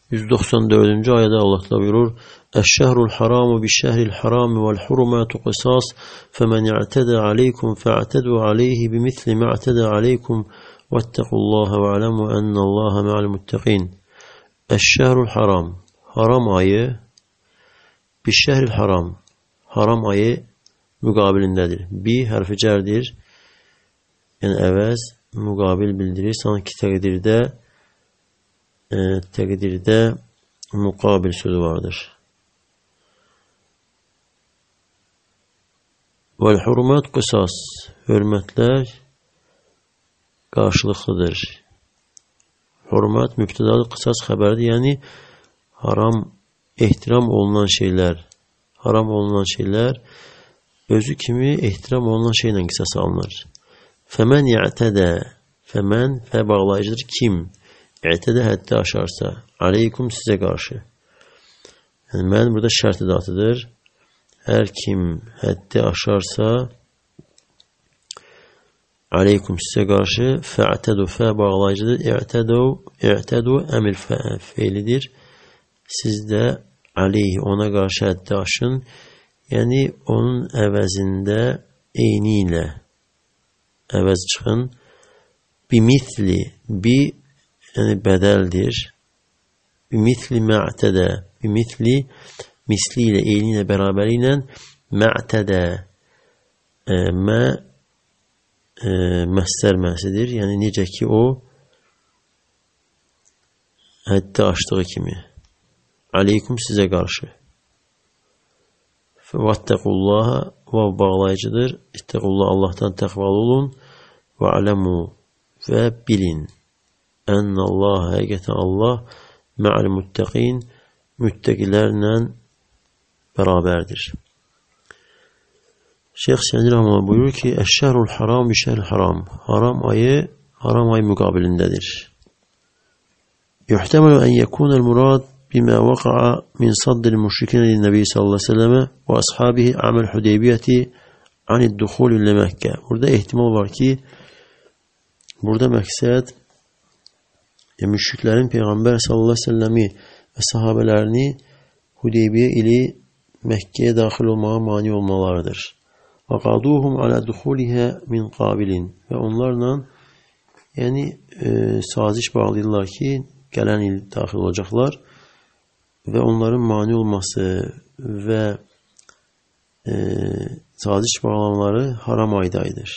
194. ayədə Allah da buyurur: "Əş-şəhrul haramu biş-şəhril harami vel-hurumatu qisas, femen i'tədə aleykum fa'tədu aleyhi bimisli ma i'tədə aleykum vettekullaha ve'lemu ennallaha ma'al muttaqin." Əş-şəhrul haram, haram ayı, biş-şəhril haram, haram ayı müqabilindədir. Bi hərfi cərdir, yəni əvəz, müqabil bildirir. Sanki təqdirdə muqabil sözü vardır. Vəl-hurumat qisas, hörmətlər qarşılıqlıdır. Hurmat mübtədadır, qisas xəbərdir. Yəni haram, ehtiram olunan şeylər, haram olunan şeylər özü kimi ehtiram olunan şeylə qisas alınır. Fəmən ya'tədə, fəmən fə bağlayıcıdır, kim? İ'tədə həddi aşarsa, aleykum sizə qarşı. Yəni mən burada şərt edatıdır. Hər kim həddi aşarsa, aleykum sizə qarşı, fə'tədu fə bağlayıcıdır. İ'tədu əmir feilidir. Siz də aleyhi ona qarşı həddi aşın. Yəni onun əvəzində eyni ilə əvəz çıxın. Bimisli, bi yəni bədəldir. Bimisli mə'tədə, bimisli misli ilə, eyni ilə, bərabəri ilə mə'tədə, məsdər mənsidir. Yəni necə ki o həddi aşdığı kimi. Aleykum sizə qarşı. Vəttəqullaha, vav bağlayıcıdır. İttəqullah, Allahdan təqvalı olun. Və aləmu, və bilin. Ənəllah, həqiqətən Allah mə'al muttəqin, müttəqilərlə bərabərdir. Şeyx Səndi Rəhməllah buyurur ki, Əş-şəhrul haram bi-şəhril haram, haram ayı müqabilindədir. Yuhtəməlu ən yəkunəl murad bimə vəqa'a min saddil müşrikinə lin-nəbi sallallahu əleyhi və səlləmə və əshabihi aməl Hudeybiyyəti anid-duxul ilə Məkkə. Burada ehtimal var ki, burada məqsəd müşriklərin Peyğəmbər sallallahu əleyhi və səlləmi və sahabələrini Hudeybiyyə ilə Məkkəyə daxil olmağa mani olmalarıdır. Və qaduhum alə duxulihə min qabilin, və onlarla saziş bağlayırlar ki, gələn il daxil olacaqlar və onların mani olması və saziş bağlamaları haram aydaydır.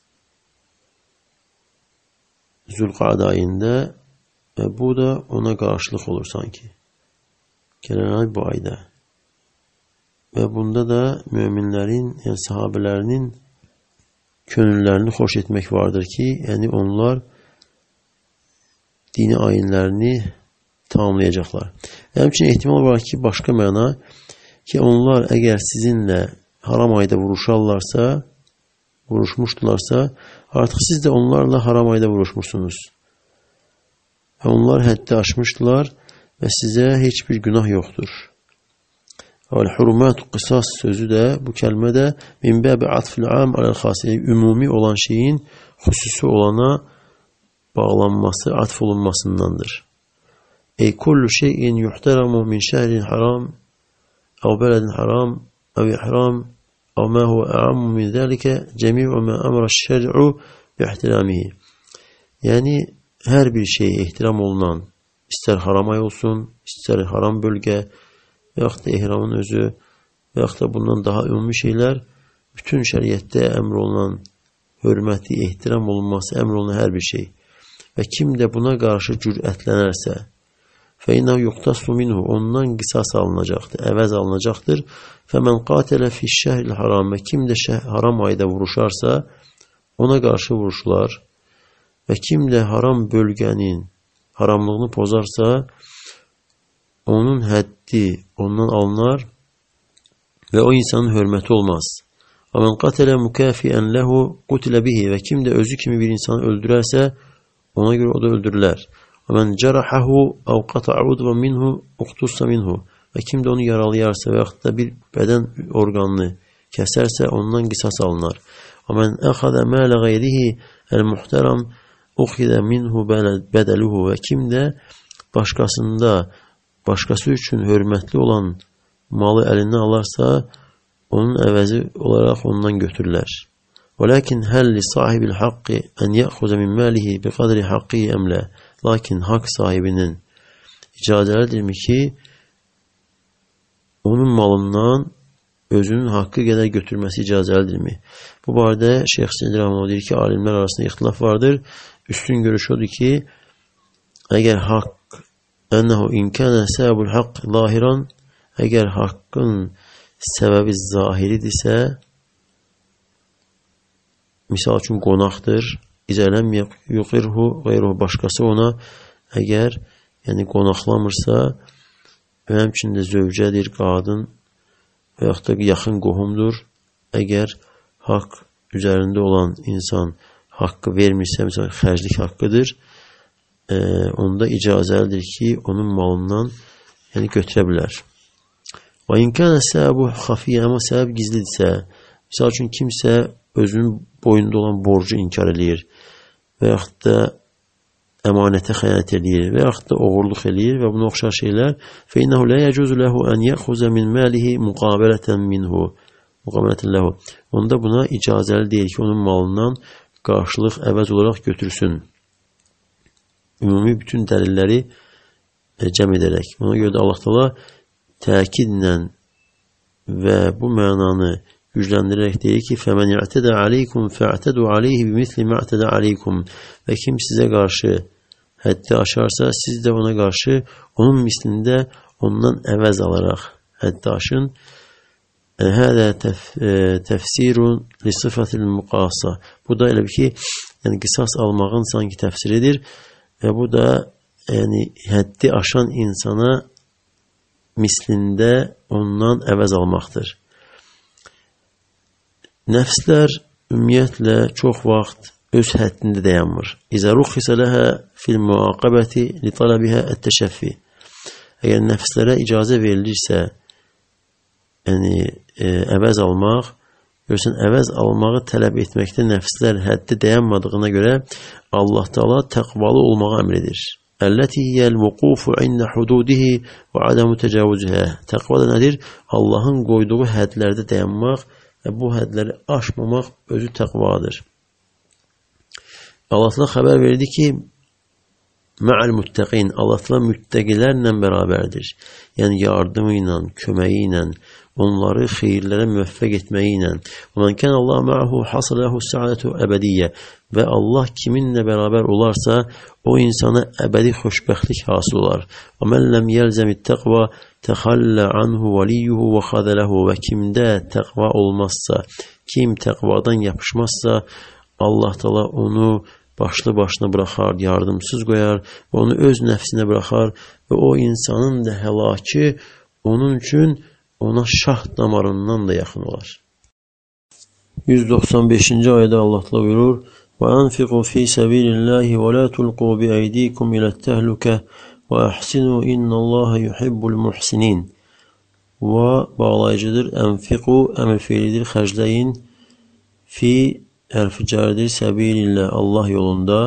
Zülqa'da ayında, və bu da ona qarşılıq olur sanki. Gələn ay bu ayda. Və bunda da möminlərin, yəni sahabələrinin könüllərini xoş etmək vardır ki, yəni onlar dini ayinlərini tamamlayacaqlar. Həmçinin ehtimal var ki, başqa məna ki, onlar əgər sizinlə haram ayda vuruşmuşdularsa, artıq siz də onlarla haram ayda vuruşmuşsunuz. Və onlar həddi aşmışdılar və sizə heç bir günah yoxdur. Əl-hurumatu qisas sözü də, bu kəlmə də min bəbi atfil am aləl-xasi, ümumi olan şeyin xüsusi olana bağlanması, atf olunmasındandır. Ey kullu şeyin yuhteramu min şəhrin haram, əv bələdin haram, əv ihram, əv mə huvə əammu min zəlikə, cəmi'u mə əmrə şər'u bi-ihtiramihi. Yəni, hər bir şey ehtiram olunan, istər haram ay olsun, istər haram bölgə, və yaxud da ehramın özü, və yaxud da bundan daha ümumi şeylər, bütün şəriətdə əmr olunan, hörməti, ehtiram olunması, əmr olunan hər bir şey. Və kim də buna qarşı cürətlənərsə, fəinəv yuqtasu minhu, ondan qisas alınacaqdır, əvəz alınacaqdır. Fəmən qatələ fiş-şəhril haram, və kim də haram ayda vuruşarsa, ona qarşı vuruşular. Və kim də haram bölgənin haramlığını pozarsa, onun həddi ondan alınar və o insanın hörməti olmaz. Və mən qatələ mükafiən ləhu qutilə bihi, və kim də özü kimi bir insanı öldürərsə, ona görə o da öldürülər. Və mən cərəxəhu əv qata'udva minhu uqtussa minhu, və kim də onu yaralayarsa və yaxud da bir bədən orqanını kəsərsə, ondan qisas alınar. Və mən əxədə mələ qeyrihi əl-muhtəram uxidə minhu bədəluhu, və kim də başqasında başqası üçün hörmətli olan malı əlindən alarsa, onun əvəzi olaraq ondan götürürlər. وَلَكِنْ هَلْ لِصَاحِبِ الْحَقِّ أَنْ يَأْخُذَ مِنْ مَالِهِ بِقَدْرِ حَقِّهِ أَمْ لَا Lakin haqq sahibinin icazəlidirmi ki, onun malından özünün haqqı qədər götürməsi icazəlidirmi? Bu barədə Şeyx Sindi Rəhməhullah deyir ki, alimlər arasında ixtilaf vardır. Üstün görüş odur ki, əgər haqq, ənəhu inkənə səbəbul haqq zahiran, əgər haqqın səbəbi zahiridirsə, misal üçün qonaqdır, İzələm yuqirhu qeyruhu, başqası ona əgər qonaqlamırsa və həmçində zövcədir, qadın və yaxud da yaxın qohumdur, əgər haqq üzərində olan insan haqqı vermirsə, məsələn, xərclik haqqıdır, onda icazəlidir ki, onun malından götürə bilər. Və inkənə səbəbu xafiyyə, amma səbəb gizlidirsə, misal üçün kimsə özünün boyunda olan borcu inkar edir və yaxud da əmanətə xəyanət edir və yaxud da oğurluq edir və buna oxşar şeylər فَإِنَّهُ لَا يَجُوزُ لَهُ أَنْ يَأْخُذَ مِنْ مَالِهِ مُقَابَلَةً مِنْهُ Onda buna icazəli deyil ki, onun malından qarşılıq əvəz olaraq götürsün. Ümumi bütün dəlilləri cəm edərək. Ona görə də Allah Teala təkidlə və bu mənanı gücləndirərək deyir ki, فَمَنْ يَعْتَدَ عَلَيْكُمْ فَاعْتَدُوا عَلَيْهِ بِمِثْلِ مَا اعْتَدَ عَلَيْكُمْ Və kim sizə qarşı həddi aşarsa, siz də ona qarşı onun mislində ondan əvəz alaraq həddi aşın. Hədə təfsirun li sıfatil muqasa. Bu da elə ki, qisas almağın sanki təfsiridir və bu da həddi aşan insana mislində ondan əvəz almaqdır. Nəfslər ümumiyyətlə çox vaxt öz həddində dayanmır. İzə ruxxisə ləhə fil müaqabəti li talabihə ət-təşəffi. Əgər nəfslərə icazə verilirsə, əvəz almaq, görürsən, əvəz almağı tələb etməkdə nəfslər həddi dayanmadığına görə Allah Teala təqvalı olmağı əmr edir. Əlləti hiyəl vuqufu inə hududihi və adamu təcavüzühə. Təqva da nədir? Allahın qoyduğu hədlərdə dayanmaq və bu hədləri aşmamaq özü təqvadır. Allah Teala xəbər verdi ki, mə'al müttəqin, Allah Teala müttəqilərlə bərabərdir. Yəni yardımı ilə, köməyi ilə, onları xeyirlərə müvəffəq etməyi ilə. وَمَنْ كَانَ اللّٰهُ مَعَهُ حَصَلَ لَهُ السَّعَادَةُ əbədiyyə. Və Allah kiminlə bərabər olarsa, o insana əbədi xoşbəxtlik hasıl olar. وَمَنْ لَمْ يَلْزَمِ التَّقْوَى تَخَلَّ عَنْهُ وَلِيُّهُ وَخَذَلَهُ. Və kimdə təqva olmazsa, kim təqvadan yapışmazsa, Allah Teala onu başlı başına buraxar, yardımsız qoyar və onu öz nəfsinə buraxar və o insanın da həlaki onun üçün ona şah damarından da yaxın olar. 195-ci ayədə Allah Teala buyurur: وَأَنْفِقُوا فِي سَبِيلِ اللّٰهِ وَلَا تُلْقُوا بِأَيْدِيكُمْ إِلَى التَّهْلُكَةِ وَأَحْسِنُوا إِنَّ اللّٰهَ يُحِبُّ الْمُحْسِنِينَ. Və bağlayıcıdır. Ənfiqu əmr fiilidir. Xərcləyin. Fi hərfi caridir. Səbilillah, Allah yolunda.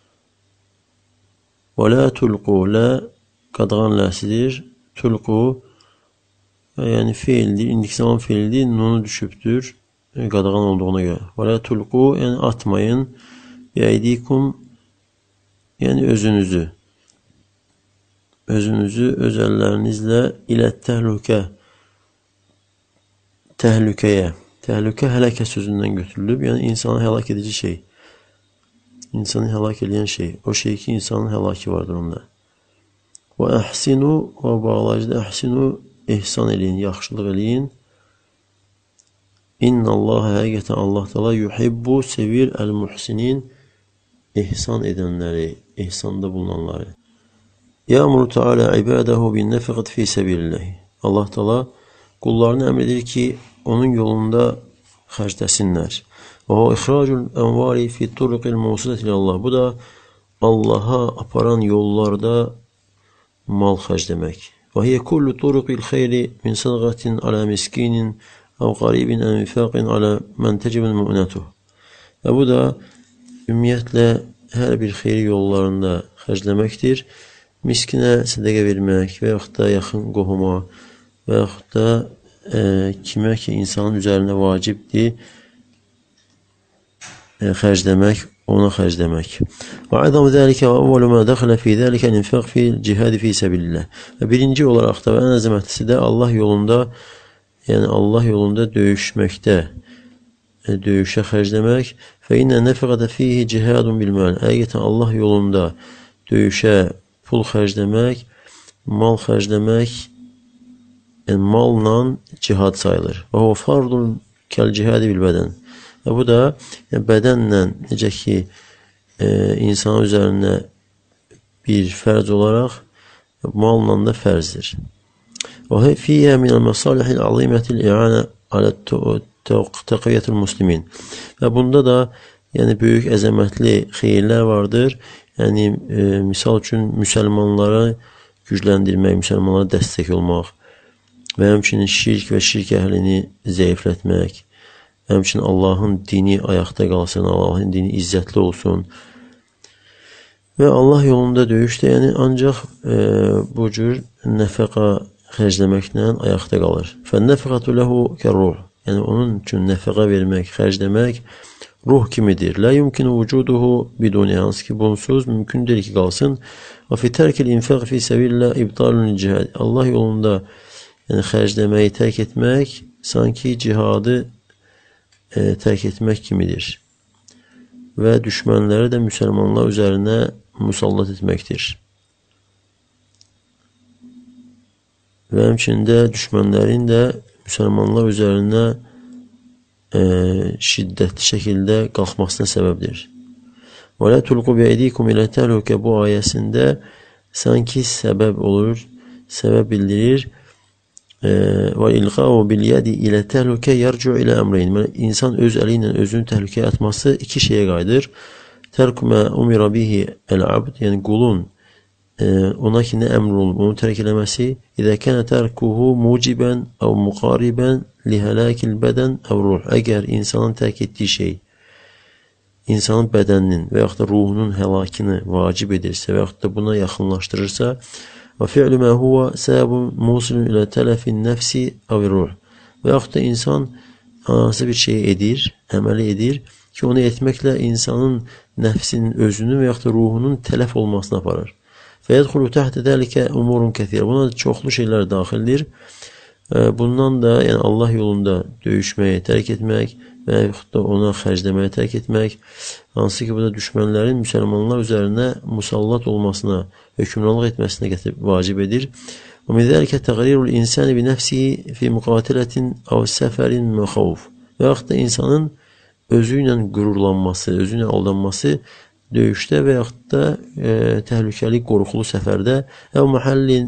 Və la tulqu, la qadğan ləsidir. Tulqu yəni fiildir, indiki zaman fiildir, nunu düşübdür, qadağan olduğuna görə. Və la tulqu, yəni atmayın, yəydikum, yəni özünüzü öz əllərinizlə ilə təhlükəyə. Təhlükə hələkə sözündən götürülüb, yəni insanı həlak edici şey. İnsanı həlak edən şey. O şey ki, insanın həlaki vardır onda. Və əhsinu, və bağlayıcıda əhsinu, ihsan eləyin, yaxşılıq eləyin. İnnəllaha, həqiqətən Allah Teala yuhibbu, sevir əl-muhsinin, ihsan edənləri, ihsanda bulunanları. Yəmuru Teala ibadəhu bin nəfəqət fi səbililləhi. Allah Teala qullarını əmr edir ki, onun yolunda xərcləsinlər. Və o ixracul ənvari fi turqil musuləti Allah. Bu da Allaha aparan yollarda mal xərcləmək. Və hiyə kullu turuqil xeyri min sədqatin alə miskinin əv qaribin ənfəqin alə mən təcibin mü'nətuh. Və bu da ümumiyyətlə hər bir xeyri yollarında xərcləməkdir. miskinə sədəqə vermək və yaxud da yaxın qohuma və yaxud da kimə ki insanın üzərinə vacibdir xərcləmək, ona xərcləmək. Və əzəm zəlikə və əvvəlu mə dəxilə fi zəlikə l'infaq fi cihadi fi səbilillah. Və birinci olaraq da və ən əzəmətlisi də Allah yolunda, yəni Allah yolunda döyüşməkdə, döyüşə xərcləmək. Fə innə nəfəqətə fihi cihadun bilməl. Həqiqətən Allah yolunda döyüşə pul xərcləmək, mal xərcləmək, yəni malla cihad sayılır. Və o fardun kəl cihadi bil bədən. Və bu da yəni bədənlə necə ki insan üzərinə bir fərz olaraq malla da fərzdir. Və fiyyə minəl məsalihil azimətil i'anə alə təqiyyətil muslimin. Və bunda da yəni böyük əzəmətli xeyirlər vardır. Yəni misal üçün müsəlmanları gücləndirmək, müsəlmanlara dəstək olmaq və həmçinin şirk və şirk əhlini zəiflətmək. Həmçinin Allahın dini ayaqda qalsın, Allahın dini izzətli olsun. Və Allah yolunda döyüşdə, yəni ancaq bu cür nəfəqa xərcləməklə ayaqda qalır. Fənnəfəqatu ləhu kərruh. Yəni onun üçün nəfəqa vermək, xərcləmək ruh kimidir. Lə yumkinu vücuduhu biduni, hansı ki bunsuz mümkün deyil ki qalsın. Və fi tərkil infaq fi səbillə ibtalun cihad. Allah yolunda yəni xərcləməyi tərk etmək sanki cihadı tərk etmək kimidir və düşmənləri də müsəlmanlar üzərinə musallat etməkdir. Və həmçində düşmənlərin də müsəlmanlar üzərinə şiddətli şəkildə qalxmasına səbəbdir. Və lə tulqu bi'eydikum ilə təhlükə bu ayəsində sanki səbəb olur, səbəb bildirir. Və ilqa'u bil yadi ilə təhlükə yarcu ilə əmreyn. İnsan öz əli ilə özünü təhlükəyə atması iki şeyə qayıdır. Tərk mə umira bihi el-abd, yəni qulun ona ki nə əmr olunub, onu tərk eləməsi. İzə kənə tərkuhu mucibən əv muqaribən lihələkil bədən əv ruh. Əgər insanın tərk etdiyi şey insanın bədəninin və yaxud da ruhunun həlakini vacib edirsə və yaxud da buna yaxınlaşdırırsa, və fi'lu mə huvə səbəbun musilun ilə tələfin nəfsi əv-ruh. Və yaxud da insan hansı bir şey edir, əməli edir ki, onu etməklə insanın nəfsinin özünün və yaxud da ruhunun tələf olmasına aparır. Fəyədxulu təhtə dəlikə umurun kəthir. Buna çoxlu şeylər daxildir. Bundan da yəni Allah yolunda döyüşməyə tərk etmək və yaxud da ona xərcləməyə tərk etmək, hansı ki bu da düşmənlərin müsəlmanlar üzərinə musallat olmasına, hökmranlıq etməsinə vacib edir. Və min zəlikə təğrirul insani bi nəfsihi fi müqatilətin əv səfərin məxavf. Və yaxud da insanın özü ilə qürurlanması, özü ilə aldanması döyüşdə və yaxud da təhlükəli, qorxulu səfərdə əv məhəllin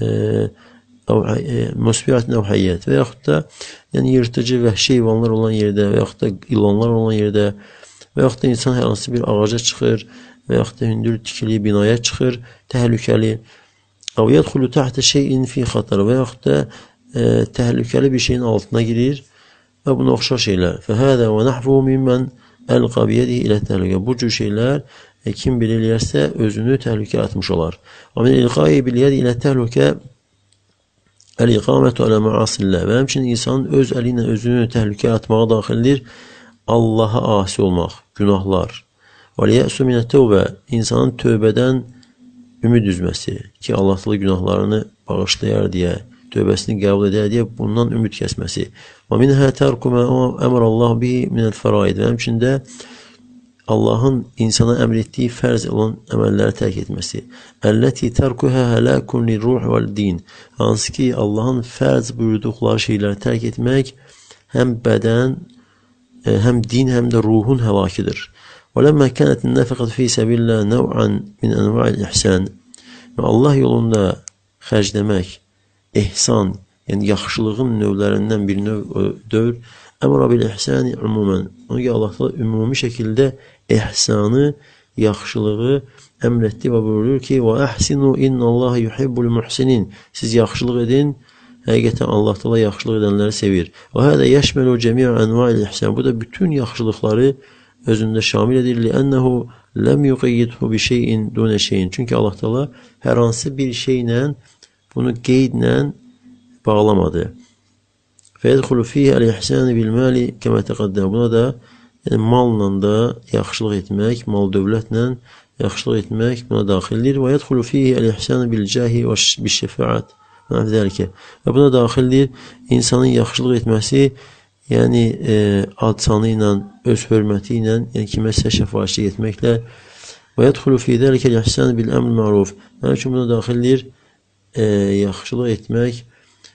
müsbiyatin əv həyyət və yaxud da yəni yırtıcı vəhşi heyvanlar olan yerdə və yaxud da ilanlar olan yerdə və yaxud da insan hər hansı bir ağaca çıxır və yaxud da hündür tikili binaya çıxır, təhlükəli. Əv yədxulu təhtə şeyin fi xatar və yaxud da təhlükəli bir şeyin altına girir və buna oxşar şeylər. Fəhədə və nəhvu mimmən əlqa biyədihi ilə təhlükə. Bu cür şeylər kim bilirlərsə özünü təhlükəyə atmış olar. Və min ilqai bilyədi ilə təhlükə əl-iqamətu alə məasillə. Və həmçinin insanın öz əli ilə özünü təhlükəyə atmağa daxildir Allaha asi olmaq, günahlar. Və liyəsu minə tövbə, insanın tövbədən ümid üzməsi ki, Allah təala günahlarını bağışlayar deyə, tövbəsini qəbul edər deyə bundan ümid kəsməsi. Və minhə tərku mə əmrəllahu bihi minəl fəraid. Və həmçində Allahın insana əmr etdiyi fərz olan əməlləri tərk etməsi. Əlləti tərkuhə hələkun liruh vəl-din. Hansı ki, Allahın fərz buyurduqları şeyləri tərk etmək həm bədən, həm din, həm də ruhun həlakidir. Və ləmmə kənət nəfəqət fi səbillə nəv'an min ənva'il ihsan. Və Allah yolunda xərcləmək, ihsan, yəni yaxşılığın növlərindən bir növdür. Əmra bil ihsani umumən. Ona görə Allah təala ümumi şəkildə ihsanı, yaxşılığı əmr etdi və buyurur ki: "Və əhsinu innallaha yuhibbul muhsinin." Siz yaxşılıq edin, həqiqətən Allah təala yaxşılıq edənləri sevir. Və hədə yəşməlu cəmi' ənva'il ihsan. Bu da bütün yaxşılıqları özündə şamil edir. Lənnəhu lem yuqayyidhu bi şeyin dune şeyin. Çünki Allah Teala hər hansı bir şeylə bunu qeydlə bağlamadı. Feyedxulu fihi el-ihsanu bil mali kema taqaddama. Buna da yəni malla da yaxşılıq etmək, mal dövlətlə yaxşılıq etmək buna daxildir. Və yedxulu fihi el-ihsanu bil cahi və biş-şefaat. Və buna daxildir insanın yaxşılıq etməsi, yəni ad sanı ilə, öz hörməti ilə, yəni kiməsə şəfaatçilik etməklə. Və yedxulu fi zəlikə el-ihsanu bil əmr ma'ruf. Mənim üçün buna daxildir yaxşılıq etmək,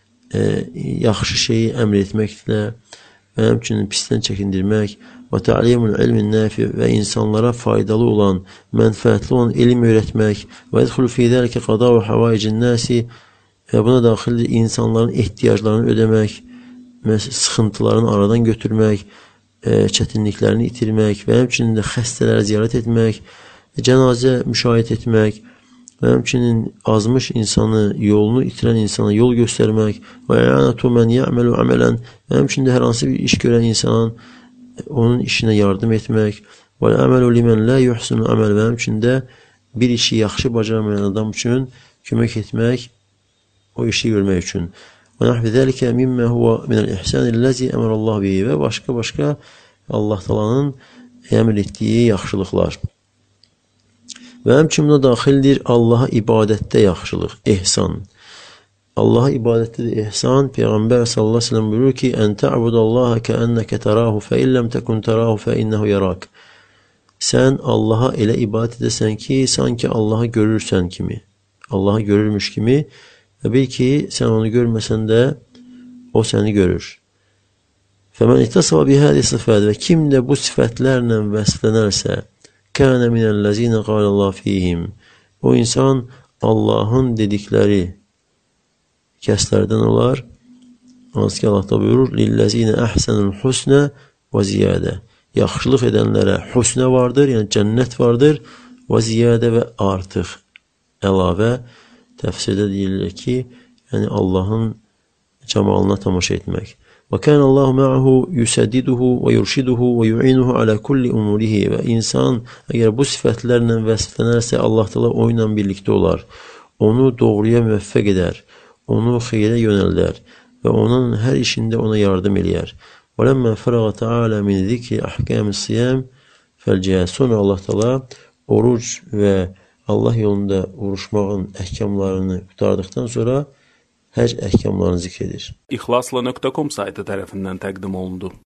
yaxşı şeyi əmr etməklə, və həmçinin pisdən çəkindirmək və tə'limul ilmin nafi və insanlara faydalı olan, mənfəətli olan elm öyrətmək və yədxulu fi zəlikə qada'u havaicin nasi və buna daxildir insanların ehtiyaclarını ödəmək, sıxıntılarını aradan götürmək, çətinliklərini itirmək və həmçinin də xəstələri ziyarət etmək, cənazə müşahidə etmək və həmçinin azmış insanı, yolunu itirən insana yol göstərmək və i'anatu men ya'malu amalan və həmçinin hər hansı bir iş görən insanın onun işinə yardım etmək və əməlu limen la yuhsinu əməl və həmçində bir işi yaxşı bacarmayan adam üçün kömək etmək, o işi görmək üçün. Və nəhvi zəlikə mimmə huvə minəl ihsanilləzi əmərəllahu bihi və başqa Allah Taala'nın əmr etdiyi yaxşılıqlar. Və həmçinin daxildir Allaha ibadətdə yaxşılıq, ihsan. Allaha ibadətdə də ihsan, Peyğəmbər sallallahu əleyhi və səlləm buyurur ki: "Ən ta'budallaha ka'annaka tarahu fa in lam takun tarahu fa innehu yarak." Sən Allaha elə ibadət edəsən ki, sanki Allahı görürsən kimi, Allahı görürmüş kimi və bil ki, sən onu görməsən də o səni görür. Fəmən ittasaba bihəzi sifət və kim də bu sifətlərlə vəsflənərsə, kənə minəl-ləzinə qalallahu fihim. O insan Allahın dedikləri kəslərdən olar. Hansı ki Allah da buyurur: "Lillezine ahsanul husna və ziyadə." Yaxşılıq edənlərə husnə vardır, yəni cənnət vardır, və ziyadə və artıq. Əlavə təfsirdə deyilir ki, yəni Allahın camalına tamaşa etmək. Və kana Allahu ma'ahu yusaddiduhu və yurshiduhu və yu'inuhu ala kulli umurihi. Və insan əgər bu sifətlərlə vəsflənərsə, Allah Teala o ilə birlikdə olar. Onu doğruya müvəffəq edər. Onu xeyrə yönəldər və onun hər işində ona yardım eləyər. وَلَمَّا فَرَغَ تَعَالَى مِنْ ذِكْرِ أَحْكَامِ الصِّيَامِ فَالْجِهَادِ. Sonra Allah Teala oruc və Allah yolunda vuruşmağın əhkamlarını qutardıqdan sonra həc əhkamlarını zikr edir. İxlasla.com saytı tərəfindən təqdim olundu.